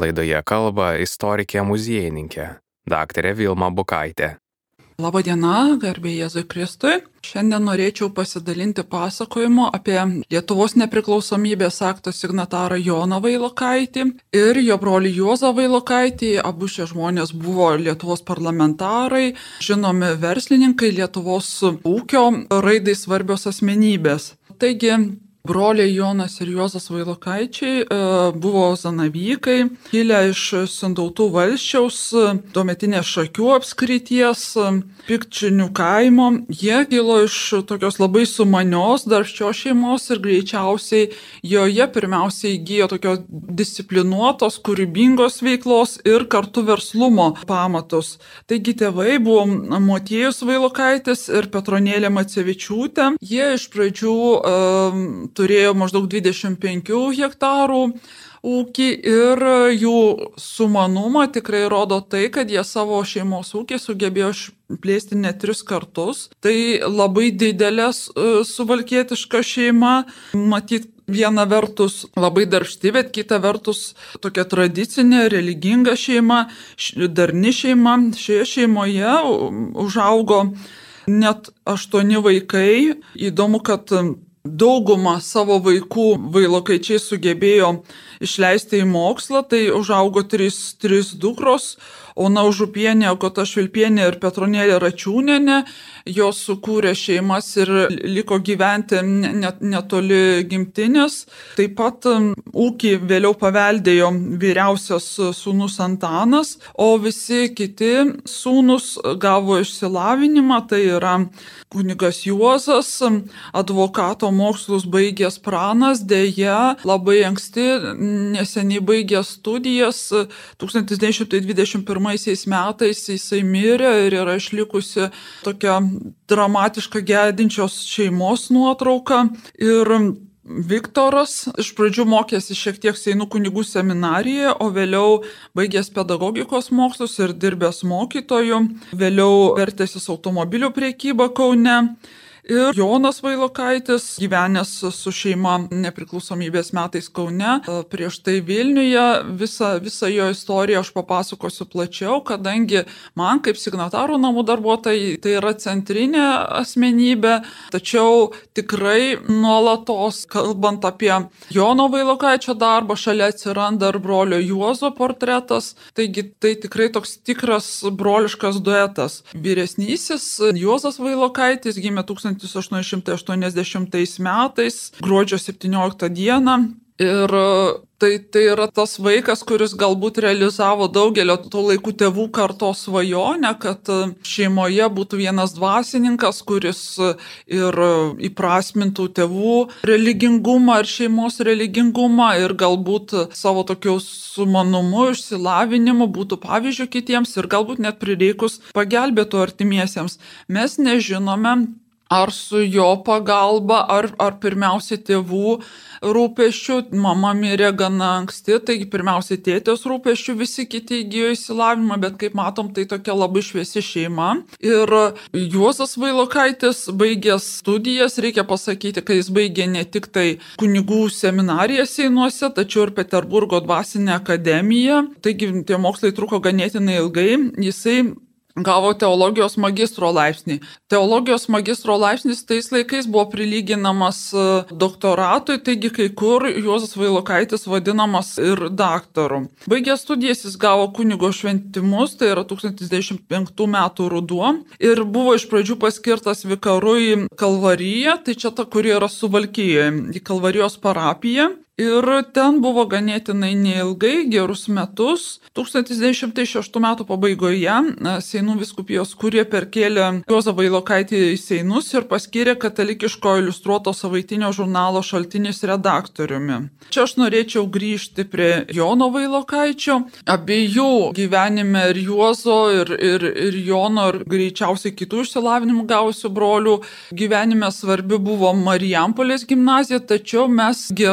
Laidoje kalba istorikė muziejininkė, daktarė Vilma Bukaitė. Labadiena, garbė Jėzui Kristui. Šiandien norėčiau pasidalinti pasakojimu apie Lietuvos nepriklausomybės akto signatarą Joną Vailokaitį ir jo brolį Juozą Vailokaitį. Abu šie žmonės buvo Lietuvos parlamentarai, žinomi verslininkai, Lietuvos ūkio raidai svarbios asmenybės. Taigi, broliai Jonas ir Juozas Vailokaičiai buvo zanavykai, kilę iš Sintautų valsčiaus, tuometinės Šakių apskrities, Pikčinių kaimo. Jie kilo iš tokios labai sumanios, darbščios šeimos ir greičiausiai joje pirmiausiai įgijo tokios disciplinuotos, kūrybingos veiklos ir kartu verslumo pamatus. Taigi tėvai buvo Motiejus Vailokaitis ir Petronėlė Macevičiūtė. Jie iš pradžių turėjo maždaug 25 hektarų ūkį ir jų sumanumą tikrai rodo tai, kad jie savo šeimos ūkį sugebėjo plėsti net 3 kartus. Tai labai didelė suvalkietiška šeima, matyt, viena vertus labai darbšti, bet kita vertus tokia tradicinė, religinga šeima, darni šeima. Šioje šeimoje užaugo net 8 vaikai. Įdomu, kad daugumą savo vaikų Vailokaičiai sugebėjo išleisti į mokslą, tai užaugo 3 dukros, Ona Užupienė, Agota Švilpienė ir Petronėlė Račiūnienė. Jos sukūrė šeimas ir liko gyventi netoli gimtinės. Taip pat ūkį vėliau paveldėjo vyriausias sūnus Antanas, o visi kiti sūnus gavo išsilavinimą, tai yra kunigas Juozas, advokato mokslus baigęs Pranas, dėja labai anksti, neseniai baigęs studijas, 1921 metais jisai mirė ir yra išlikusi tokia dramatiška gedinčios šeimos nuotrauka. Ir Viktoras iš pradžių mokėsi šiek tiek Seinų kunigų seminarijoje, o vėliau baigęs pedagogikos mokslus ir dirbęs mokytoju, vėliau vertęsis automobilių prekybą Kaune. Ir Jonas Vailokaitis, gyvenęs su šeima nepriklausomybės metais Kaune, prieš tai Vilniuje, visą jo istoriją aš papasakosiu plačiau, kadangi man kaip signatarų namų darbuotojai tai yra centrinė asmenybė, tačiau tikrai nuolatos, kalbant apie Jono Vailokaičio darbą, šalia atsiranda ir brolio Juozo portretas, taigi tai tikrai toks tikras broliškas duetas. Vyresnysis Juozas Vailokaitis gimė 1880 metais, gruodžio 17 dieną. Ir tai yra tas vaikas, kuris galbūt realizavo daugelio tų laikų tėvų kartos svajonę, kad šeimoje būtų vienas dvasininkas, kuris ir įprasmintų tėvų religingumą ir šeimos religingumą ir galbūt savo tokiu sumanumu, išsilavinimu būtų pavyzdžių kitiems ir galbūt net prireikus pagelbėtų artimiesiems. Mes nežinome, ar su jo pagalba, ar pirmiausiai tėvų rūpesčių. Mama mirė gana anksti, taigi pirmiausiai tėtės rūpesčių, visi kiti įgijo išsilavinimą, bet kaip matom, tai tokia labai šviesi šeima. Ir Juozas Vailokaitis baigęs studijas, reikia pasakyti, kad jis baigė ne tik tai kunigų seminariją Seinuose, tačiau ir Peterburgo dvasinę akademiją. Taigi tie mokslai truko ganėtinai ilgai. Jisai gavo teologijos magistro laipsnį. Teologijos magistro laipsnis tais laikais buvo prilyginamas doktoratui, taigi kai kur Juozas Vailokaitis vadinamas ir daktaru. Baigęs studijas jis gavo kunigo šventimus, tai yra 1905 metų ruduo, ir buvo iš pradžių paskirtas vikaru į Kalvariją, tai čia ta, kuri yra Suvalkijoje, į Kalvarijos parapiją. Ir ten buvo ganėtinai neilgai, gerus metus. 1906 metų pabaigoje Seinų vyskupijos kurija perkėlė Juozą Vailokaitį į Seinus ir paskyrė katalikiško iliustruoto savaitinio žurnalo Šaltinis redaktoriumi. Čia aš norėčiau grįžti prie Jono Vailokaičio. Abiejų gyvenime ir Juozo, ir Jono, ir greičiausiai kitų išsilavinimų gavusių brolių gyvenime svarbi buvo Marijampolės gimnazija, tačiau mes gerai nežinome,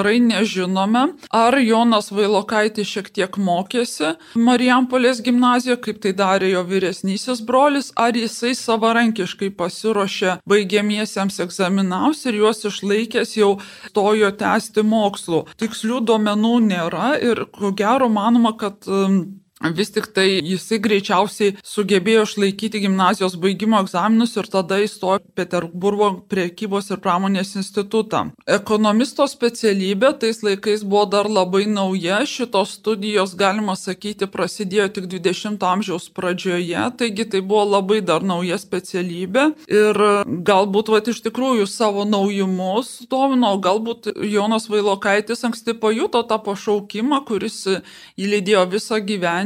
nežinome, ar Jonas Vailokaitis šiek tiek mokėsi Marijampolės gimnazijoje, kaip tai darė jo vyresnysis brolis, ar jisai savarankiškai pasiruošė baigiamiesiems egzaminams ir juos išlaikęs jau stojo tęsti mokslų. Tikslių duomenų nėra ir ko gero manoma, kad vis tik tai jisai greičiausiai sugebėjo išlaikyti gimnazijos baigimo egzaminus ir tada įstojo Peterburgo prekybos ir pramonės institutą. Ekonomisto specialybė tais laikais buvo dar labai nauja, šitos studijos, galima sakyti, prasidėjo tik 20 amžiaus pradžioje, taigi tai buvo labai dar nauja specialybė ir galbūt iš tikrųjų savo naujumus domino, galbūt Jonas Vailokaitis anksti pajuto tą pašaukimą, kuris jį lydėjo visą gyvenimą,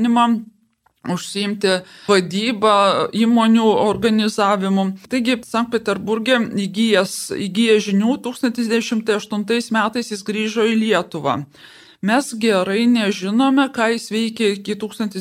užsiimti vadybą, įmonių organizavimu. Taigi, Sankt Peterburge įgijęs žinių 1908 metais jis grįžo į Lietuvą. Mes gerai nežinome, ką jis veikė iki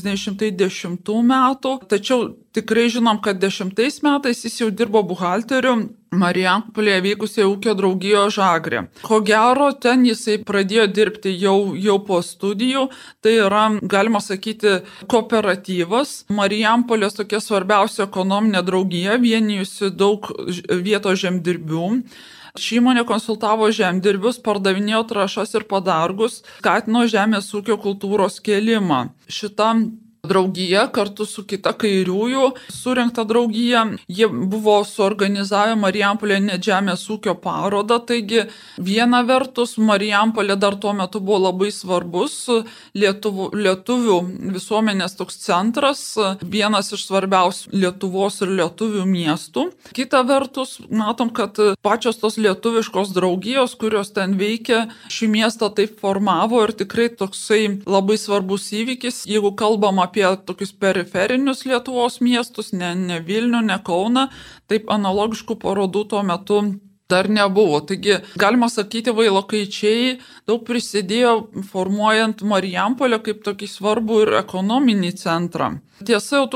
1910 metų, tačiau tikrai žinom, kad 10 metais jis jau dirbo buhalteriu Marijampolėje veikusioje ūkio draugijoje Žagrė. Ko gero, ten jisai pradėjo dirbti jau po studijų, tai yra, galima sakyti, kooperatyvas. Marijampolės tokia svarbiausia ekonominė draugija, vienijusi daug vietos žemdirbių. Ši įmonė konsultavo žemdirbius, pardavinėjo trąšas ir padargus, skatino žemės ūkio kultūros kėlimą. Šita draugija kartu su kita kairiųjų surinkta draugija, jie buvo suorganizavę Marijampolėje net žemės ūkio parodą, taigi viena vertus Marijampolė dar tuo metu buvo labai svarbus lietuvių visuomenės toks centras, vienas iš svarbiausių Lietuvos ir lietuvių miestų. Kita vertus, matom, kad pačios tos lietuviškos draugijos, kurios ten veikia, šį miestą taip formavo ir tikrai toksai labai svarbus įvykis, jeigu kalbam apie tokius periferinius Lietuvos miestus, ne Vilnių, ne Kauną, taip analogiškų parodų tuo metu dar nebuvo. Taigi, galima sakyti, Vailokaičiai daug prisidėjo formuojant Marijampolę kaip tokį svarbų ir ekonominį centrą. Tiesa, jau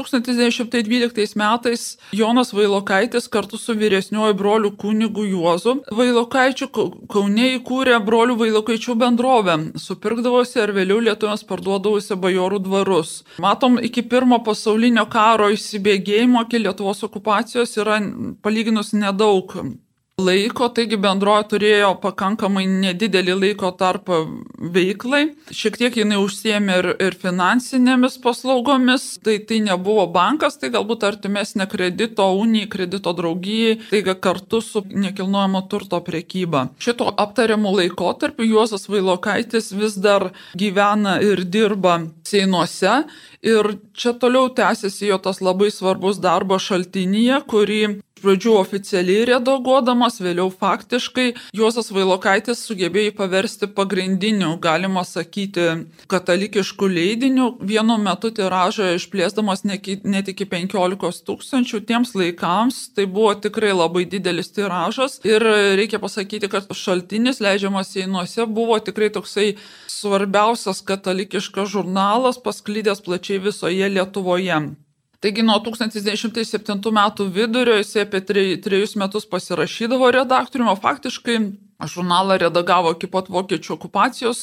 1912 metais Jonas Vailokaitis kartu su vyresniuoju broliu kunigu Juozu Vailokaičiu Kaune įkūrė brolių Vailokaičių bendrovę, supirkdavosi ir vėliau lietuviams parduodavosi bajorų dvarus. Matom, iki pirmo pasaulinio karo įsibėgėjimo, iki Lietuvos okupacijos yra palyginus nedaug laiko, taigi bendrovė turėjo pakankamai nedidelį laiko tarpą veiklai. Šiek tiek jinai užsiėmė ir finansinėmis paslaugomis, tai nebuvo bankas, tai galbūt artimesnė kredito unijai, kredito draugijai, taigi kartu su nekilnojamo turto prekyba. Šito aptariamų laikotarpiu Juozas Vailokaitis vis dar gyvena ir dirba Seinuose ir čia toliau tęsiasi jo tas labai svarbus darbas Šaltinyje, kurį pradžių oficialiai redaguodamas, vėliau faktiškai Juozas Vailokaitis sugebėjo paversti pagrindiniu, galima sakyti, katalikiškų leidinių, vienu metu tiražą išplėsdamas net iki 15 000 tiems laikams. Tai buvo tikrai labai didelis tiražas ir reikia pasakyti, kad Šaltinis leidžiamas Seinuose buvo tikrai toksai svarbiausias katalikiškas žurnalas, pasklidęs plačiai visoje Lietuvoje. Taigi nuo 1907 metų vidurio jisai apie 3 metus pasirašydavo redaktoriumi, o faktiškai žurnalą redagavo iki pat vokiečių okupacijos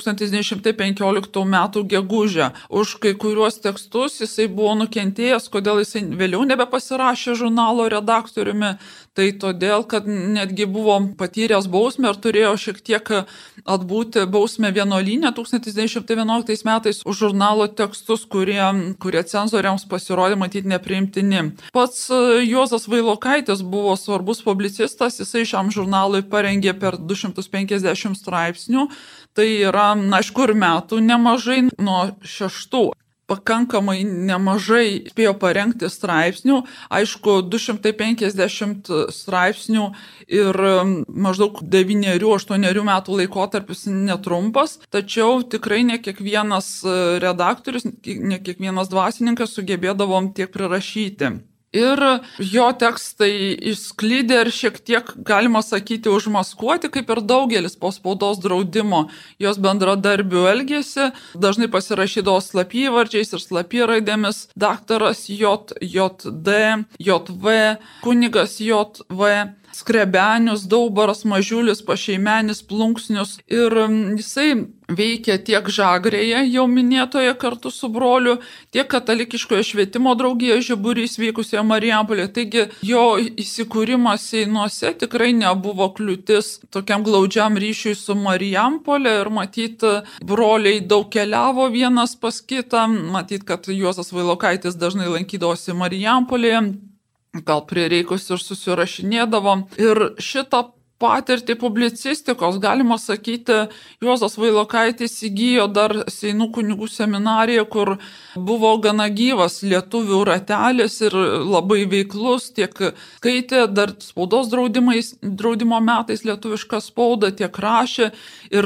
1915 metų gegužę. Už kai kuriuos tekstus jisai buvo nukentėjęs, kodėl jisai vėliau nebepasirašė žurnalo redaktoriumi, tai todėl, kad netgi buvo patyręs bausmę ir turėjo šiek tiek atbūti bausmę vienuolyne 1911 metais už žurnalo tekstus, kurie cenzoriams pasirodė matyti nepriimtini. Pats Juozas Vailokaitis buvo svarbus publicistas, jisai šiam žurnalui parengė per 250 straipsnių, tai yra, aišku, ir metų nemažai, nuo 6 pakankamai nemažai spėjo parengti straipsnių, aišku, 250 straipsnių ir maždaug 9-8 metų laikotarpis netrumpas, tačiau tikrai ne kiekvienas redaktorius, ne kiekvienas dvasininkas sugebėdavo tiek prirašyti. Ir jo tekstai išsklidė ir šiek tiek, galima sakyti, užmaskuoti, kaip ir daugelis po spaudos draudimo jos bendradarbių elgėsi. Dažnai pasirašydavo slapyvardžiais ir slapyraidėmis daktaras J, JD, JV, kunigas JV. Skrebenius, Daubaras, Mažiulis, Pašeimenis, Plunksnius ir jisai veikė tiek Žagrėje, jau minėtoje kartu su broliu, tiek katalikiškoje švietimo draugijoje Žiburys vykusioje Marijampolėje. Taigi jo įsikūrimas Seinuose tikrai nebuvo kliūtis tokiam glaudžiam ryšiui su Marijampolė ir matyt, broliai daug keliavo vienas pas kitą, matyt, kad Juozas Vailokaitis dažnai lankydavosi Marijampolėje, gal prireikus ir susirašinėdavo. Ir šitą patirtį publicistikos, galima sakyti, Juozas Vailokaitis įgijo dar Seinų kunigų seminarijoje, kur buvo gana gyvas lietuvių ratelis ir labai veiklus, tiek skaitė dar spaudos draudimo metais lietuvišką spaudą, tiek rašė ir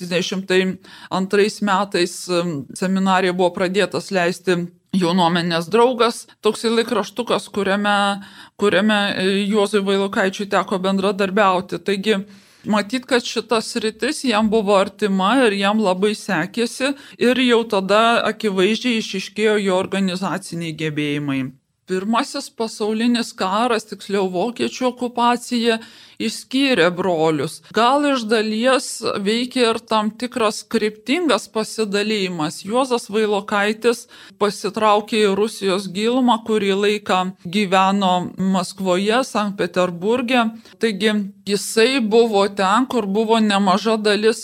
1902 metais seminarijoje buvo pradėtas leisti Jaunuomenės draugas, toksai laikraštukas, kuriame Juozui Vailokaičiui teko bendradarbiauti. Taigi, matyt, kad šita sritis jam buvo artima ir jam labai sekėsi ir jau tada akivaizdžiai išryškėjo jo organizaciniai gebėjimai. Pirmasis pasaulinis karas, tiksliau vokiečių okupacija, išskyrė brolius. Gal iš dalies veikia ir tam tikras kryptingas pasidalymas. Juozas Vailokaitis pasitraukė į Rusijos gilumą, kurį laiką gyveno Maskvoje, Sankt Peterburge. Taigi jisai buvo ten, kur buvo nemaža dalis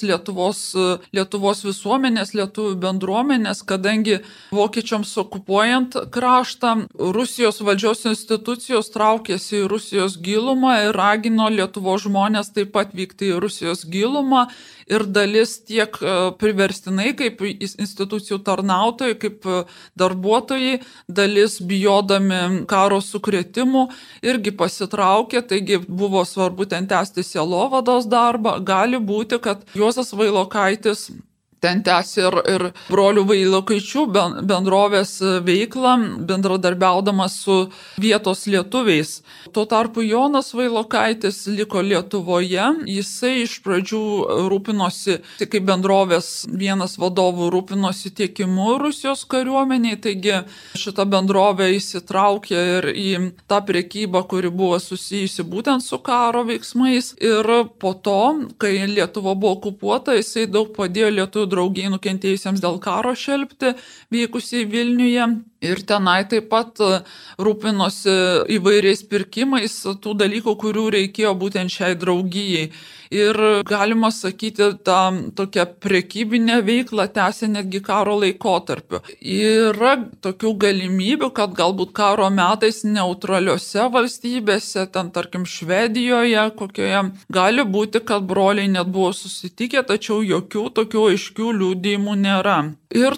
Lietuvos visuomenės, lietuvių bendruomenės, kadangi vokiečiams okupuojant kraštą, Rusijos valdžios institucijos traukėsi į Rusijos gilumą ir ragino Lietuvos žmonės taip pat vykti į Rusijos gilumą ir dalis tiek priverstinai kaip institucijų tarnautojai, kaip darbuotojai, dalis bijodami karo sukrėtimų irgi pasitraukė, taigi buvo svarbu ten tęsti sielovados darbą. Gali būti, kad Juozas Vailokaitis ten tęsė ir brolių Vailokaičių bendrovės veiklą, bendradarbiaudamas su vietos lietuviais. Tuo tarpu Jonas Vailokaitis liko Lietuvoje, jisai iš pradžių rūpinosi, kaip bendrovės vienas vadovų rūpinosi tiekimu Rusijos kariuomeniai, taigi šita bendrovė įsitraukė ir į tą prekybą, kuri buvo susijusi būtent su karo veiksmais. Ir po to, kai Lietuva buvo okupuota, jisai daug padėjo lietuvių draugijai nukentėjusiems dėl karo šelpti, vykusiai Vilniuje. Ir tenai taip pat rūpinosi įvairiais pirkimais tų dalykų, kurių reikėjo būtent šiai draugijai. Ir galima sakyti, tą tokią prekybinę veiklą tęsė netgi karo laikotarpiu. Yra tokių galimybių, kad galbūt karo metais neutraliose valstybėse, ten tarkim Švedijoje, kokioje, gali būti, kad broliai net buvo susitikę, tačiau jokių tokių aiškių liudijimų nėra. Ir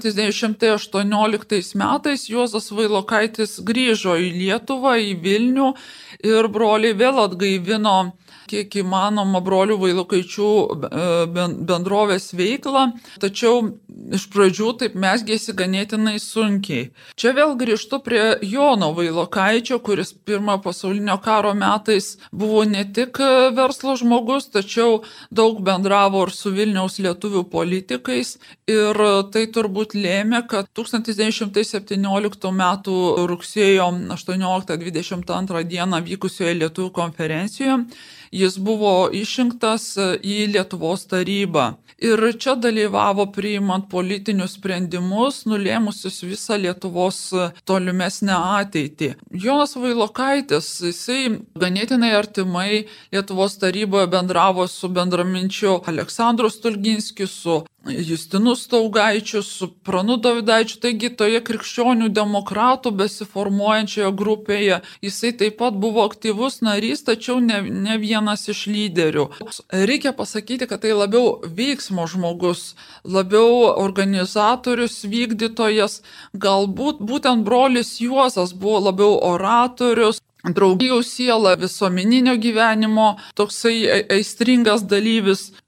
1918 metais Juozas Vailokaitis grįžo į Lietuvą, į Vilnių ir broliai vėl atgaivino kiek įmanoma brolių Vailokaičių bendrovės veiklą, tačiau iš pradžių taip mezgėsi ganėtinai sunkiai. Čia vėl grįžtu prie Jono Vailokaičio, kuris pirmojo pasaulinio karo metais buvo ne tik verslo žmogus, tačiau daug bendravo ir su Vilniaus lietuvių politikais ir tai turbūt lėmė, kad 1917 m. rugsėjo 18-22 dieną vykusioje lietuvių konferencijoje jis buvo išrinktas į Lietuvos tarybą. Ir čia dalyvavo priimant politinius sprendimus, nulėmusius visą Lietuvos tolimesnę ateitį. Jonas Vailokaitis, jisai ganėtinai artimai Lietuvos taryboje bendravo su bendraminčiu Aleksandru Stulginskiu, su Justinu Staugaičiu, su Pranu Dovydaičiu, taigi toje krikščionių demokratų besiformuojančioje grupėje jisai taip pat buvo aktyvus narys, tačiau ne vienas iš lyderių. Reikia pasakyti, kad tai labiau veiksmo žmogus, labiau organizatorius, vykdytojas, galbūt būtent brolis Juozas buvo labiau oratorius, draugijų siela, visuomeninio gyvenimo, toksai aistringas dalyvis.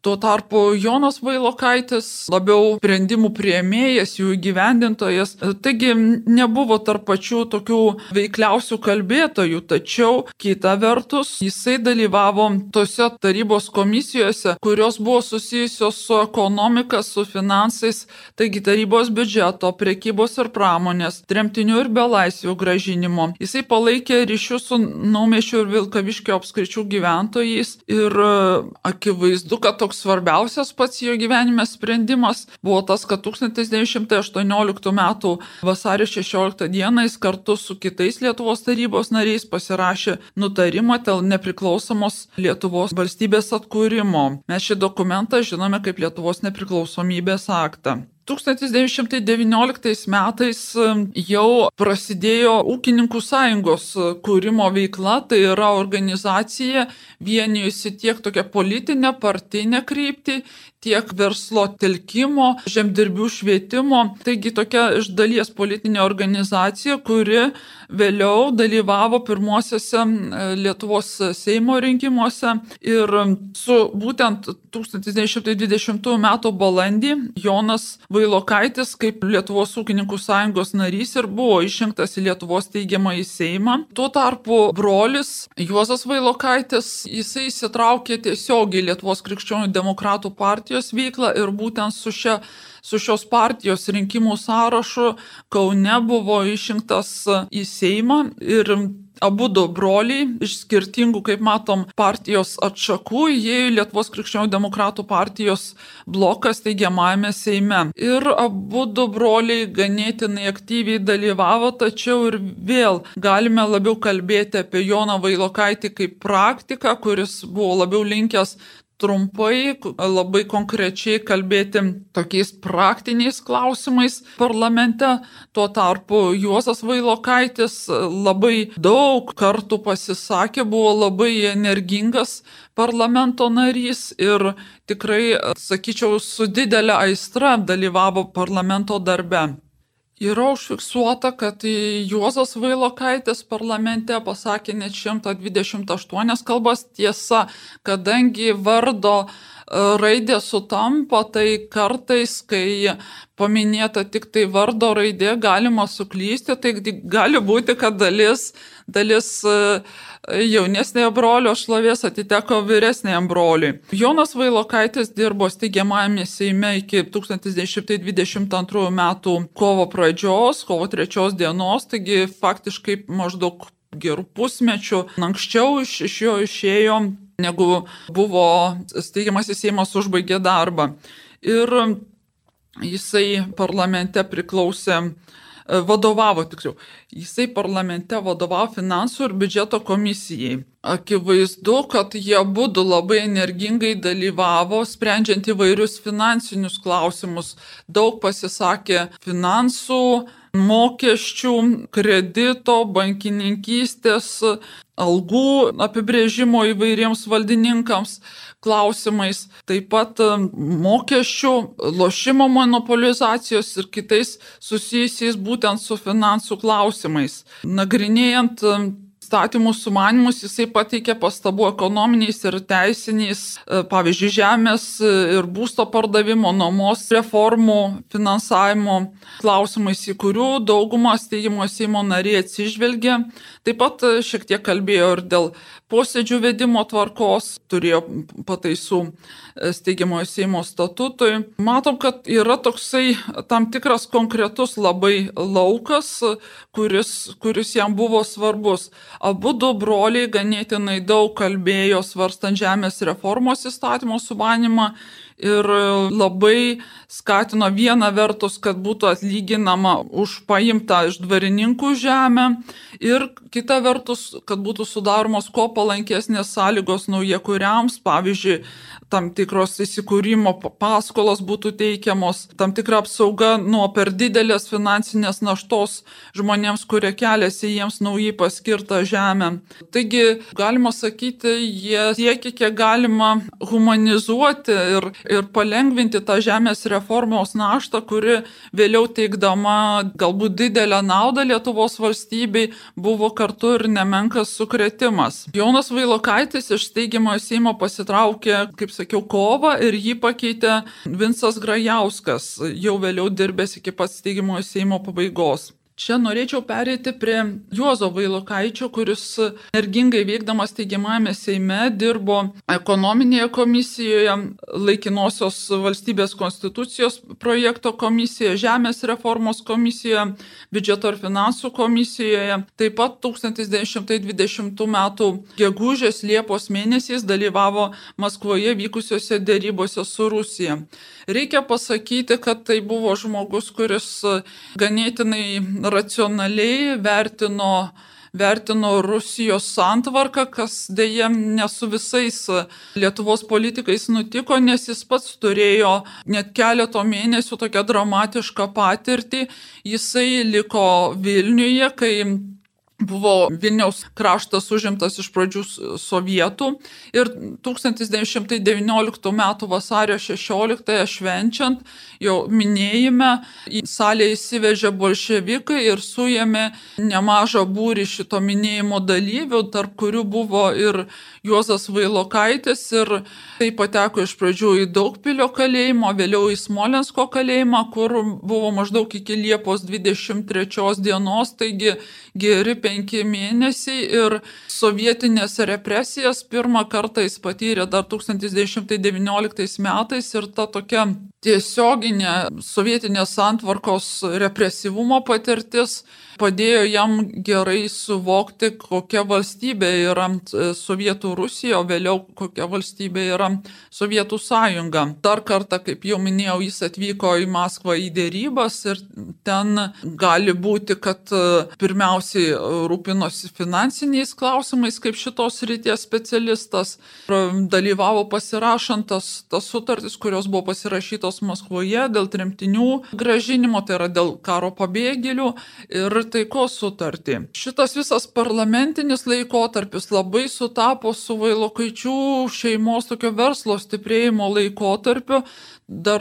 Tuo tarpu Jonas Vailokaitis labiau sprendimų priėmėjas, jų įgyvendintojas, taigi nebuvo tarp pačių tokių veikliausių kalbėtojų, tačiau kita vertus jisai dalyvavo tose tarybos komisijose, kurios buvo susijusios su ekonomika, su finansais, taigi tarybos biudžeto, prekybos ir pramonės, tremtinių ir belaisvių grąžinimo. Jisai palaikė ryšius su Naumiesčio ir Vilkaviškio apskričių gyventojais ir akivaizdu, kad toks svarbiausias pats jo gyvenime sprendimas buvo tas, kad 1918 m. vasario 16 d. jis kartu su kitais Lietuvos tarybos nariais pasirašė nutarimą dėl nepriklausomos Lietuvos valstybės atkūrimo. Mes šį dokumentą žinome kaip Lietuvos nepriklausomybės aktą. 1919 metais jau prasidėjo Ūkininkų sąjungos kūrimo veikla, tai yra organizacija vienijusi tiek tokią politinę, partinę kryptį, tiek verslo telkimo, žemdirbių švietimo. Taigi tokia iš dalies politinė organizacija, kuri vėliau dalyvavo pirmuosiuose Lietuvos Seimo rinkimuose ir su būtent 1920 m. balandį Jonas Vailokaitis kaip Lietuvos ūkininkų sąjungos narys ir buvo išrinktas į Lietuvos teigiamąjį Seimą. Tuo tarpu brolis Juozas Vailokaitis, jisai įsitraukė tiesiogiai į Lietuvos krikščionių demokratų partijos veiklą ir būtent su šios partijos rinkimų sąrašu Kaune buvo išrinktas į Seimą ir abudu broliai iš skirtingų, kaip matom, partijos atšakų įėjo į Lietuvos krikščionių demokratų partijos bloką steigiamajame Seime. Ir abudu broliai ganėtinai aktyviai dalyvavo, tačiau ir vėl galime labiau kalbėti apie Joną Vailokaitį kaip praktiką, kuris buvo labiau linkęs trumpai, labai konkrečiai kalbėti tokiais praktiniais klausimais parlamente. Tuo tarpu Juozas Vailokaitis labai daug kartų pasisakė, buvo labai energingas parlamento narys ir tikrai, sakyčiau, su didelė aistra dalyvavo parlamento darbe. Yra užfiksuota, kad Juozas Vailokaitis parlamente pasakė net 128 kalbas. Tiesa, kadangi vardo raidė sutampa, tai kartais, kai paminėta tik tai vardo raidė, galima suklysti, tai gali būti, kad dalis jaunesnėjo brolio šlovės atiteko vyresnėjam broliui. Jonas Vailokaitis dirbo steigiamajame Seime iki 1922 metų kovo pradžios, kovo 3 dienos, taigi faktiškai maždaug gerų pusmečių anksčiau iš jo išėjo, negu buvo steigiamasis Seimas užbaigė darbą. Ir jisai parlamente Jisai parlamente vadovavo finansų ir biudžeto komisijai. Akivaizdu, kad jie abudu labai energingai dalyvavo, sprendžiant įvairius finansinius klausimus. Daug pasisakė finansų, mokesčių, kredito, bankininkystės, algų apibrėžimo įvairiems valdininkams klausimais, taip pat mokesčių, lošimo monopolizacijos ir kitais susijusiais būtent su finansų klausimais. Nagrinėjant statymų sumanymus, jisai pateikė pastabų ekonominiais ir teisiniais, pavyzdžiui, žemės ir būsto pardavimo, nuomos reformų, finansavimo klausimais, į kurių daugumą steigiamojo Seimo nariai atsižvelgė. Taip pat šiek tiek kalbėjo ir dėl posėdžių vedimo tvarkos, turėjo pataisų steigiamojo Seimo statutui. Matom, kad yra toksai tam tikras konkretus labai laukas, kuris jam buvo svarbus. Abudu broliai ganėtinai daug kalbėjo svarstant žemės reformos įstatymo sumanymą ir labai skatino viena vertus, kad būtų atlyginama už paimtą iš dvarininkų žemę ir kita vertus, kad būtų sudaromos kuo palankesnės sąlygos naujakuriams, pavyzdžiui, tam tikros įsikūrimo paskolos būtų teikiamos, tam tikra apsauga nuo per didelės finansinės naštos žmonėms, kurie keliasi jiems naujai paskirtą žemę. Taigi, galima sakyti, jie siekė kiek galima humanizuoti ir palengvinti tą žemės reformos naštą, kuri vėliau teikdama galbūt didelę naudą Lietuvos valstybei buvo kartu ir nemenkas sukrėtimas. Jonas Vailokaitis iš steigiamojo Seimo pasitraukė, kaip sakiau, kovą ir jį pakeitė Vincas Grajauskas, jau vėliau dirbęs iki pat steigiamojo Seimo pabaigos. Čia norėčiau pereiti prie Juozo Vailokaičio, kuris energingai veikdamas steigiamajame Seime dirbo ekonominėje komisijoje, laikinosios valstybės konstitucijos projekto komisijoje, žemės reformos komisijoje, biudžeto ir finansų komisijoje. Taip pat 1920 m. gegužės Liepos mėnesiais dalyvavo Maskvoje vykusiuose derybose su Rusija. Reikia pasakyti, kad tai buvo žmogus, kuris ganėtinai racionaliai vertino Rusijos santvarką, kas dėja ne su visais Lietuvos politikais nutiko, nes jis pats turėjo net keleto mėnesių tokią dramatišką patirtį. Jisai liko Vilniuje, kai buvo Vilniaus kraštas užimtas iš pradžių sovietų ir 1919 m. vasario 16 švenčiant, jau minėjime, į salę įsivežė bolševikai ir suėmė nemažą būrį šito minėjimo dalyvių, tarp kurių buvo ir Juozas Vailokaitis, ir tai pateko iš pradžių į Daugpilio kalėjimą, vėliau į Smolensko kalėjimą, kur buvo maždaug iki Liepos 23 dienos, taigi geri 5 mėnesiai, ir sovietinės represijas pirmą kartą jis patyrė dar 1919 metais, ir ta tokia tiesioginė sovietinės santvarkos represyvumo patirtis padėjo jam gerai suvokti, kokia valstybė yra Sovietų Rusija, o vėliau kokia valstybė yra Sovietų sąjunga. Dar kartą, kaip jau minėjau, jis atvyko į Maskvą į derybas ir ten gali būti, kad pirmiausiai rūpinosi finansiniais klausimais kaip šitos srities specialistas. Dalyvavo pasirašant tas sutartis, kurios buvo pasirašytos Maskvoje dėl tremtinių grąžinimo, tai yra dėl karo pabėgėlių ir taikos sutartį. Šitas visas parlamentinis laikotarpis labai sutapo su Vailokaičių šeimos tokio verslo stiprėjimo laikotarpiu. Dar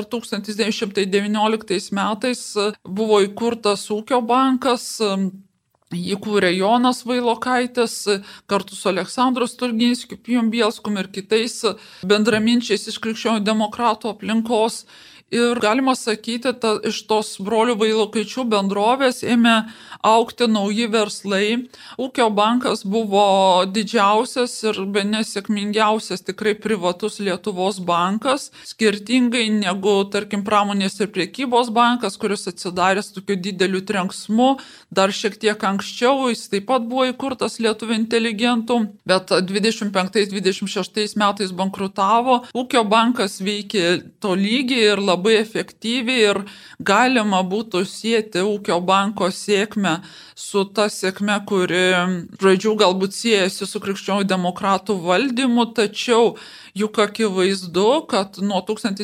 1919 metais buvo įkurtas ūkio bankas, jį kūrė Jonas Vailokaitis kartu su Aleksandru Stulginskiu, Pijum Bielskum ir kitais bendraminčiais iš krikščionių demokratų aplinkos. Ir galima sakyti, iš tos brolių Vailokaičių bendrovės ėmė augti nauji verslai. Ūkio bankas buvo didžiausias ir bene sėkmingiausias tikrai privatus Lietuvos bankas, skirtingai negu, tarkim, pramonės ir prekybos bankas, kuris atsidaręs tokiu dideliu trenksmu. Dar šiek tiek anksčiau jis taip pat buvo įkurtas lietuvių inteligentų, bet 25-26 metais bankrutavo. Ūkio bankas veikė tolygiai ir labai efektyviai, ir galima būtų sieti ūkio banko sėkmę su ta sėkme, kuri pradžių galbūt siejasi su krikščionių demokratų valdymu, tačiau juk akivaizdu, kad nuo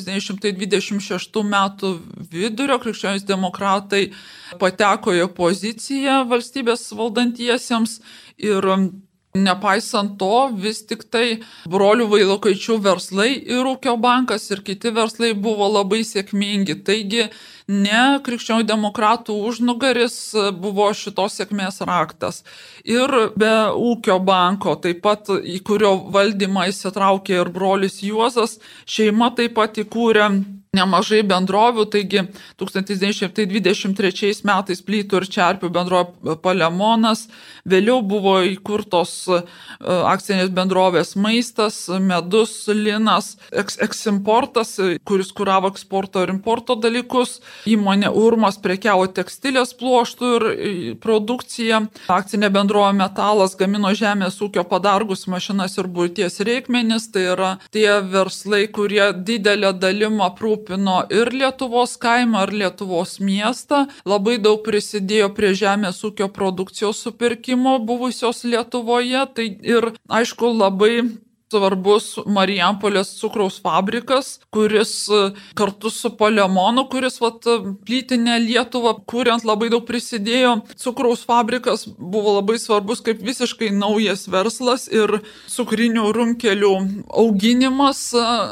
1926 metų vidurio krikščionys demokratai pateko į opoziciją valstybės valdantiesiems, ir nepaisant to, vis tik tai brolių Vailokaičių verslai ir ūkio bankas ir kiti verslai buvo labai sėkmingi. Taigi ne krikščionių demokratų užnugaris buvo šitos sėkmės raktas. Ir be ūkio banko, taip pat į kurio valdymą įsitraukė ir brolis Juozas, šeima taip pat įkūrė nemažai bendrovių, taigi 1923 metais Plytų ir Čerpių bendrovė Palemonas, vėliau buvo įkurtos akcinės bendrovės Maistas, Medus, Linas, Eksimportas, kuris kuravo eksporto ir importo dalykus, įmonė Urmas prekiavo tekstilės pluoštų ir produkciją, akcinė bendrovė Metalas gamino žemės ūkio padargus, mašinas ir buities reikmenis, tai yra tie verslai, kurie didelę dalim aprūpino ir Lietuvos kaimą, ir Lietuvos miestą. Labai daug prisidėjo prie žemės ūkio produkcijos supirkimo buvusios Lietuvoje. Tai ir, aišku, labai svarbus Marijampolės cukraus fabrikas, kuris kartu su Palemono, kuris plytinę Lietuvą kuriant labai daug prisidėjo. Cukraus fabrikas buvo labai svarbus kaip visiškai naujas verslas ir cukrinių runkelių auginimas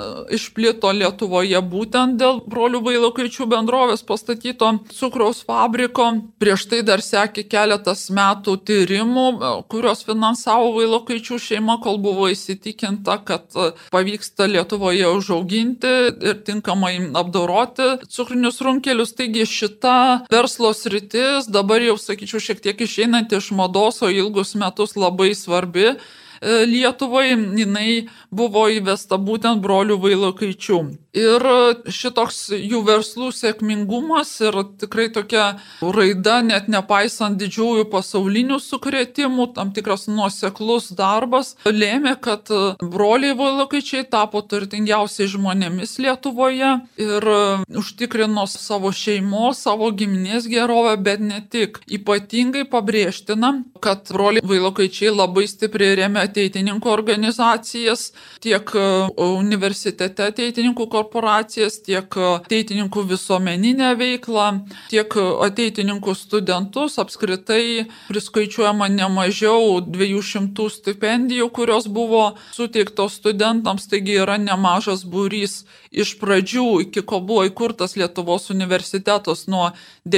išplito Lietuvoje būtent dėl brolių Vailokaičių bendrovės pastatyto cukraus fabriko. Prieš tai dar sekė keletas metų tyrimų, kurios finansavo Vailokaičių šeima, kol buvo įsitikinta, kad pavyksta Lietuvoje užauginti ir tinkamai apdoroti cukrinius runkelius. Taigi šita verslo sritis dabar jau, sakyčiau, šiek tiek išeinanti iš mados, o ilgus metus labai svarbi Lietuvai, jinai buvo įvesta būtent brolių Vailokaičių. Ir šitoks jų verslų sėkmingumas ir tikrai tokia raida, net nepaisant didžiųjų pasaulinių sukrėtimų, tam tikras nuoseklus darbas, lėmė, kad broliai Vailokaičiai tapo turtingiausiais žmonėmis Lietuvoje ir užtikrino savo šeimos, savo giminės gerovę, bet ne tik. Ypatingai pabrėžtina, kad broliai Vailokaičiai labai stipriai rėmė ateitininkų organizacijas, tiek universitete ateitininkų korporacijas, tiek ateitininkų visuomeninę veiklą, tiek ateitininkų studentus. Apskritai priskaičiuojama ne mažiau 200 stipendijų, kurios buvo suteiktos studentams, taigi yra nemažas būrys. Iš pradžių, iki ko buvo įkurtas Lietuvos universitetas, nuo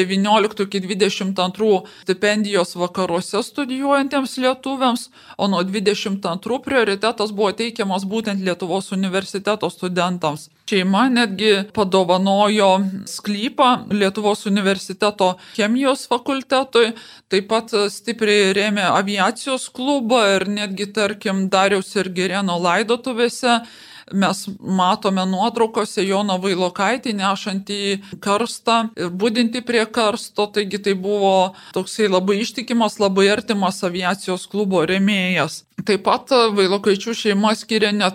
19 iki 22 stipendijos vakaruose studijuojantiems lietuviams, o nuo 22 prioritetas buvo teikiamas būtent Lietuvos universiteto studentams. Šeima netgi padovanojo sklypą Lietuvos universiteto chemijos fakultetui, taip pat stipriai rėmė aviacijos klubą ir netgi, tarkim, Dariaus ir Girėno laidotuvėse mes matome nuotraukose Joną Vailokaitį nešantį karstą ir budinti prie karsto, taigi tai buvo toksai labai ištikimas, labai artimas aviacijos klubo rėmėjas. Taip pat Vailokaičių šeima skiria net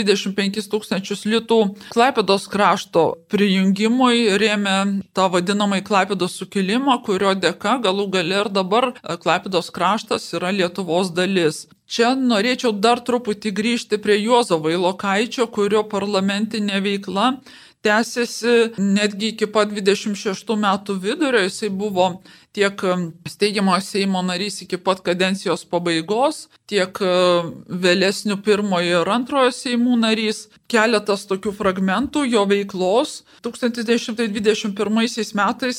25 000 litų Klaipėdos krašto prijungimui, rėmė tą vadinamą Klaipėdos sukilimą, kurio dėka galų gale ir dabar Klaipėdos kraštas yra Lietuvos dalis. Čia norėčiau dar truputį grįžti prie Juozo Vailokaičio, kurio parlamentinė veikla tęsėsi netgi iki pat 26 metų vidurio. Jisai buvo tiek steigiamojo Seimo narys iki pat kadencijos pabaigos, tiek vėlesnių pirmojo ir antrojo Seimų narys. Keletas tokių fragmentų jo veiklos. 1921 metais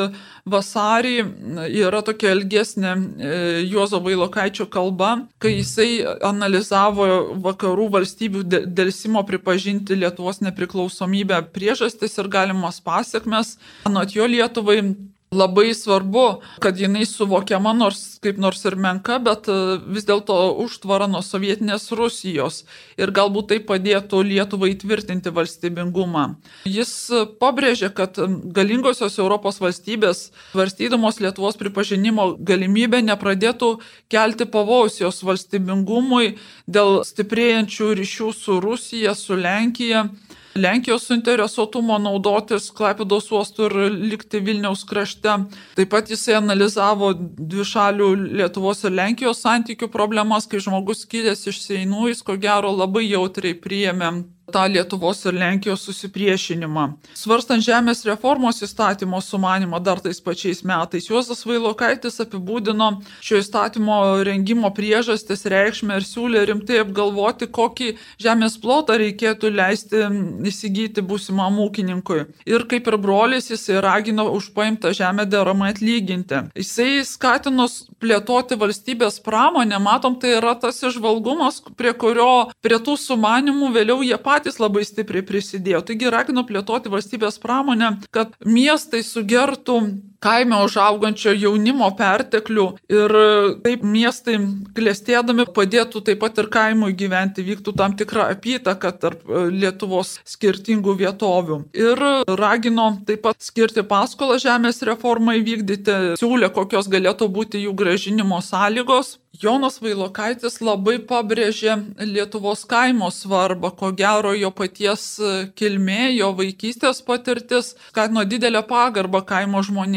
vasarį yra tokia ilgesnė Juozo Vailokaičio kalba, kai jisai analizavo vakarų valstybių delsimo pripažinti Lietuvos nepriklausomybę priežastis ir galimas pasekmes. Anot jo Lietuvai labai svarbu, kad jinai suvokiama kaip nors ir menka, bet vis dėlto užtvara nuo sovietinės Rusijos ir galbūt tai padėtų Lietuvai įtvirtinti valstybingumą. Jis pabrėžė, kad galingosios Europos valstybės, svarstydamos Lietuvos pripažinimo galimybę, nepradėtų kelti pavojaus jos valstybingumui dėl stiprėjančių ryšių su Rusija, su Lenkija. Lenkijos suinteresuotumo naudotis Klaipėdos uostu ir likti Vilniaus krašte. Taip pat jisai analizavo dvišalių Lietuvos ir Lenkijos santykių problemas, kai žmogus skyrės iš Seinų, jis ko gero labai jautriai priėmė tą Lietuvos ir Lenkijos susipriešinimą. Svarstant žemės reformos įstatymo sumanymą dar tais pačiais metais, Juozas Vailokaitis apibūdino šio įstatymo rengimo priežastis, reikšmę ir siūlė rimtai apgalvoti, kokį žemės plotą reikėtų leisti įsigyti būsimam ūkininkui. Ir kaip ir brolis, jisai ragino už paimtą žemę deramai atlyginti. Jisai skatino plėtoti valstybės pramonę, matom, tai yra tas įžvalgumas, prie tų sumanymų vėliau jie patys labai stipriai prisidėjo. Taigi ragino plėtoti valstybės pramonę, kad miestai sugertų kaime užaugančio jaunimo perteklių ir taip miestai klestėdami padėtų taip pat ir kaimui gyventi, vyktų tam tikra apytaka tarp Lietuvos skirtingų vietovių. Ir ragino taip pat skirti paskolą žemės reformai vykdyti, siūlė, kokios galėtų būti jų grąžinimo sąlygos. Jonas Vailokaitis labai pabrėžė Lietuvos kaimo svarbą, ko gero jo paties kilmė, jo vaikystės patirtis skatino didelę pagarbą kaimo žmonėms.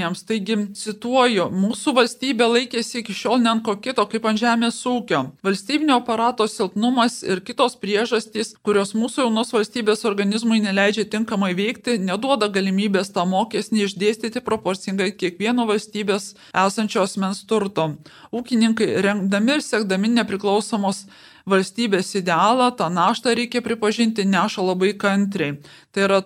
žmonėms. Taigi, cituoju, mūsų valstybė laikėsi iki šiol ne ant ko kito, kaip ant žemės ūkio. Valstybinio aparato silpnumas ir kitos priežastys, kurios mūsų jaunos valstybės organizmui neleidžia tinkamai veikti, neduoda galimybės tą mokestį išdėstyti proporcingai kiekvieno valstybės esančio asmens turto. Ūkininkai, rengdami ir sekdami nepriklausomos valstybės idealą, tą naštą reikia pripažinti, neša labai kantriai. Tai yra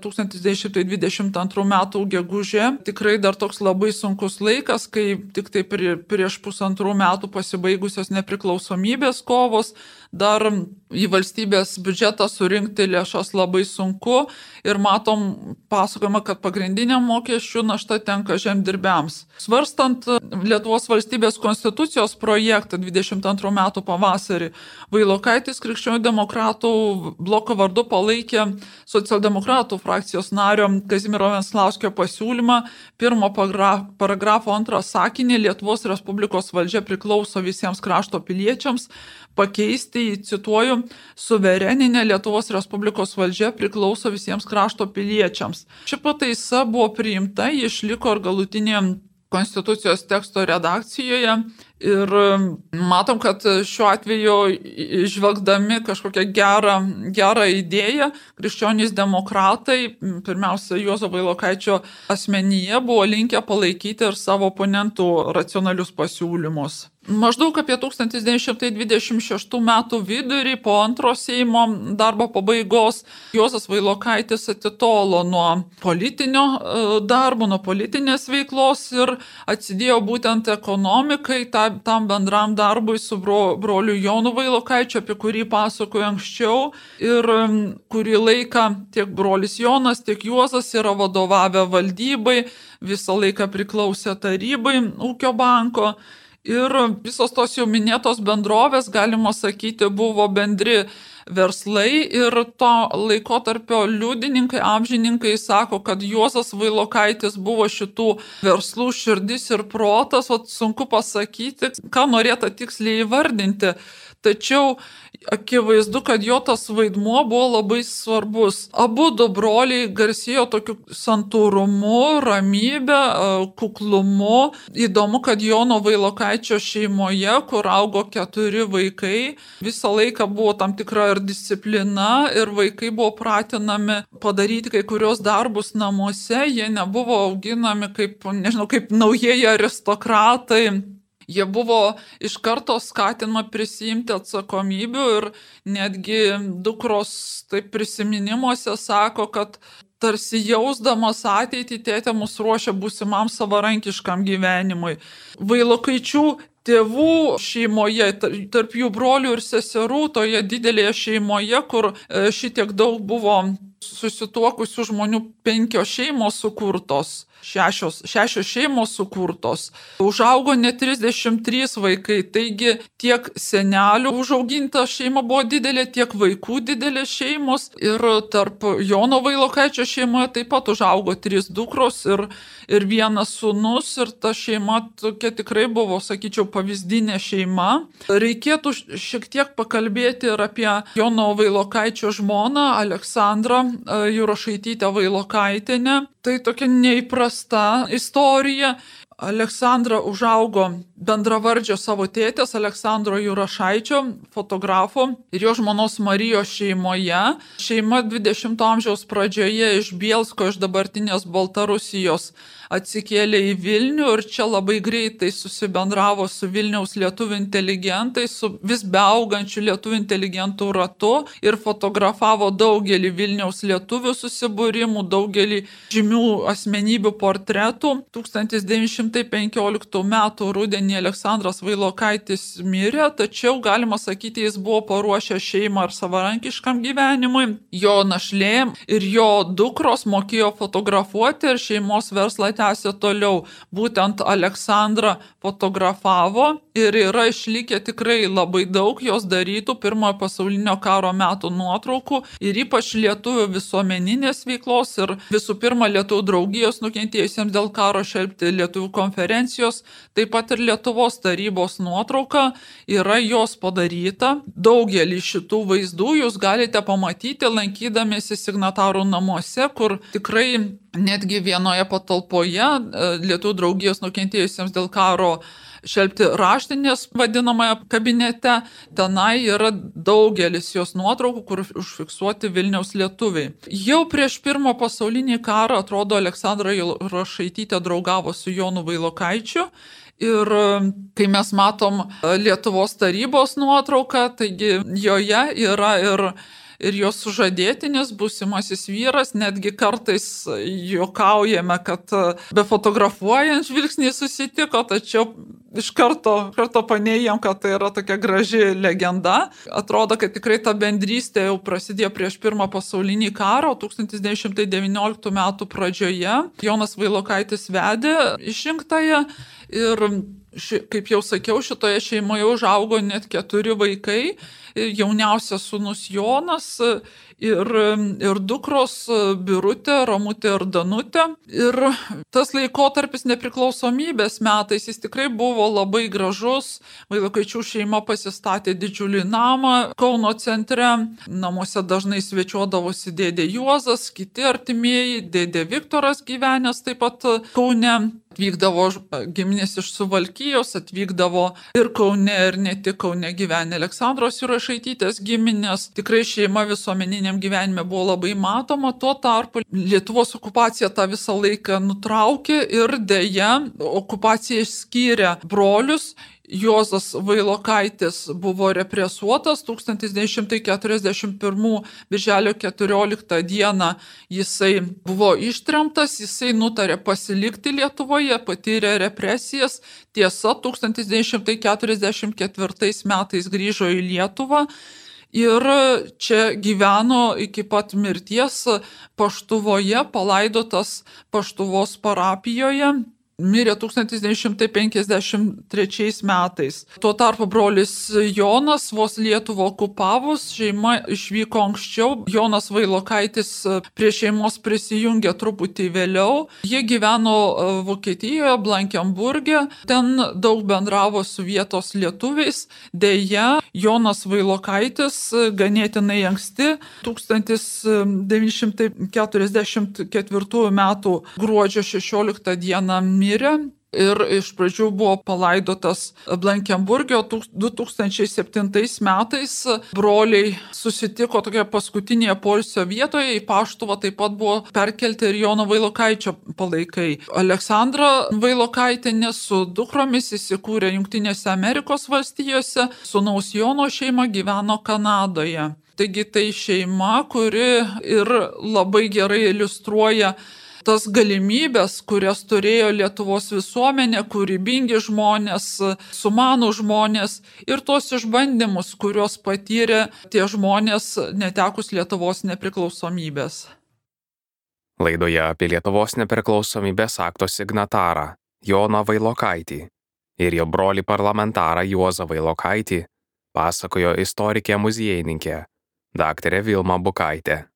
1922 metų gegužė. Tikrai dar toks labai sunkus laikas, kai tik tai prieš 1,5 metų pasibaigusios nepriklausomybės kovos, dar į valstybės biudžetą surinkti lėšas labai sunku ir matom pasakojama, kad pagrindinė mokesčių našta tenka žemdirbiams. Svarstant Lietuvos valstybės konstitucijos projektą 22 metų pavasarį, Vailokaitis krikščionių demokratų bloko vardu palaikė socialdemokratų frakcijos nario Kazimiero Venclauskio pasiūlymą 1 paragrafo 2 sakinį Lietuvos Respublikos valdžia priklauso visiems krašto piliečiams pakeisti, cituoju, suvereninė Lietuvos Respublikos valdžia priklauso visiems krašto piliečiams. Ši pataisa buvo priimta, ji išliko ir galutinė konstitucijos teksto redakcijoje ir matom, kad šiuo atveju žvelgdami kažkokią gerą idėją, krikščionys demokratai, pirmiausia Juozo Vailokaičio asmenyje, buvo linkę palaikyti ir savo oponentų racionalius pasiūlymus. Maždaug apie 1926 metų vidurį po antro Seimo darbo pabaigos Juozas Vailokaitis atitolo nuo politinio darbo, nuo politinės veiklos ir atsidėjo būtent ekonomikai, tam bendram darbui su broliu Jonu Vailokaičiu, apie kurį pasakoju anksčiau. Ir kurį laiką tiek brolis Jonas, tiek Juozas yra vadovavę valdybai, visą laiką priklausė tarybai Ūkio banko. Ir visos tos jau minėtos bendrovės, galima sakyti, buvo bendri verslai ir to laikotarpio liudininkai, amžininkai sako, kad Juozas Vailokaitis buvo šitų verslų širdis ir protas, o sunku pasakyti, ką norėta tiksliai įvardinti. Tačiau akivaizdu, kad jo tas vaidmuo buvo labai svarbus. Abu du broliai garsėjo tokiu santūrumu, ramybė, kuklumu. Įdomu, kad Jono Vailokaičio šeimoje, kur augo 4 vaikai, visą laiką buvo tam tikra ir disciplina ir vaikai buvo pratinami padaryti kai kurios darbus namuose. Jie nebuvo auginami kaip naujieji aristokratai. Jie buvo iš karto skatinama prisiimti atsakomybių ir netgi dukros taip prisiminimuose sako, kad tarsi jausdamas ateitį tėtė mus ruošia būsimam savarankiškam gyvenimui. Vailokaičių tėvų šeimoje, tarp jų brolių ir seserų, toje didelėje šeimoje, kur šitiek daug buvo susituokusių žmonių, 5 šeimos sukurtos, 6 šeimos sukurtos. Užaugo net 33 vaikai, taigi tiek senelių užauginta šeima buvo didelė, tiek vaikų didelės šeimos. Ir tarp Jono Vailokaičio šeimoje taip pat užaugo 3 dukros ir 1 sūnus. Ir ta šeima tokia tikrai buvo, sakyčiau, pavyzdinė šeima. Reikėtų šiek tiek pakalbėti ir apie Jono Vailokaičio žmoną Aleksandrą Jurašaitytę Vailokaitienę. Tai tokia neįprasta istorija. Aleksandra užaugo bendravardžio savo tėtės Aleksandro Jurašaičio, fotografo, ir jo žmonos Marijos šeimoje. Šeima 20 amžiaus pradžioje iš Bielsko, iš dabartinės Baltarusijos, atsikėlė į Vilnių ir čia labai greitai susibendravo su Vilniaus lietuvių inteligentais, su vis beaugančiu lietuvių inteligentų ratu ir fotografavo daugelį Vilniaus lietuvių susibūrimų, daugelį žymių asmenybių portretų. 1915 metų rudenį Aleksandras Vailokaitis mirė, tačiau galima sakyti, jis buvo paruošęs šeimą ir savarankiškam gyvenimui. Jo našlė ir jo dukros mokėjo fotografuoti ir šeimos verslą tęsė toliau. Būtent Aleksandra fotografavo ir yra išlikę tikrai labai daug jos darytų Pirmojo pasaulinio karo metų nuotraukų ir ypač lietuvių visuomeninės veiklos ir visų pirma lietuvių draugijos nukentėjusiems dėl karo šelpti lietuvių konferencijos, taip pat ir Lietuvos tarybos nuotrauka yra jos padaryta. Daugelį šitų vaizdų jūs galite pamatyti lankydamiesi signatarų namuose, kur tikrai netgi vienoje patalpoje lietuvių draugijos nukentėjusiems dėl karo šelpti raštinės vadinamąją kabinete, tenai yra daugelis jos nuotraukų, kur užfiksuoti Vilniaus lietuviai. Jau prieš Pirmą pasaulinį karą, atrodo, Aleksandra Jurašaitytė draugavo su Jonu Vailokaičiu. Ir kai mes matom Lietuvos tarybos nuotrauką, taigi joje yra ir jos sužadėtinis, būsimasis vyras, netgi kartais juokaujame, kad befotografuojant žvilgsniai susitiko, tačiau iš karto paneigiam, kad tai yra tokia graži legenda. Atrodo, kad tikrai ta bendrystė jau prasidėjo prieš Pirmą pasaulinį karą, 1919 metų pradžioje. Jonas Vailokaitis vedė išrinktąją ir, kaip jau sakiau, šitoje šeimoje užaugo net 4 vaikai. Jauniausias sūnus Jonas ir dukros Birutė, Romutė ir Danutė. Ir tas laikotarpis nepriklausomybės metais jis tikrai buvo labai gražus. Vailokaičių šeima pasistatė didžiulį namą Kauno centre. Namuose dažnai svečiuodavosi dėdė Juozas, kiti artimieji, dėdė Viktoras gyvenęs taip pat Kaune. Atvykdavo giminės iš Suvalkijos, atvykdavo ir Kaune, ir ne tik Kaune gyvenę Aleksandros Jurašaitytės giminės. Tikrai šeima visuomeniniam gyvenime buvo labai matoma, tuo tarpu Lietuvos okupacija tą visą laiką nutraukė ir deja okupacija išskyrė brolius. Juozas Vailokaitis buvo represuotas 1941 birželio 14 dieną. Jisai buvo ištremtas, jisai nutarė pasilikti Lietuvoje, patyrė represijas. Tiesa, 1944 metais grįžo į Lietuvą. Ir čia gyveno iki pat mirties Paštuvoje, palaidotas Paštuvos parapijoje. Mirė 1953 metais. Tuo tarpu brolis Jonas vos Lietuvą okupavus, šeima išvyko anksčiau. Jonas Vailokaitis prie šeimos prisijungė truputį vėliau. Jie gyveno Vokietijoje, Blankenburge. Ten daug bendravo su vietos lietuviais. Deja, Jonas Vailokaitis ganėtinai anksti, 1944 metų gruodžio 16 dieną mirė ir iš pradžių buvo palaidotas Blankenburge, o 2007 metais broliai susitiko tokioje paskutinėje poilsio vietoje, į Paštuvą taip pat buvo perkelti ir Jono Vailokaičio palaikai. Aleksandra Vailokaitienė su dukromis įsikūrė Jungtinėse Amerikos valstijose, sūnaus Jono šeima gyveno Kanadoje. Taigi tai šeima, kuri ir labai gerai iliustruoja tas galimybės, kurias turėjo Lietuvos visuomenė, kūrybingi žmonės, sumanų žmonės ir tos išbandymus, kuriuos patyrė tie žmonės netekus Lietuvos nepriklausomybės. Laidoje apie Lietuvos nepriklausomybės akto signatarą Joną Vailokaitį ir jo brolį parlamentarą Juozą Vailokaitį pasakojo istorikė muziejininkė daktarė Vilma Bukaitė.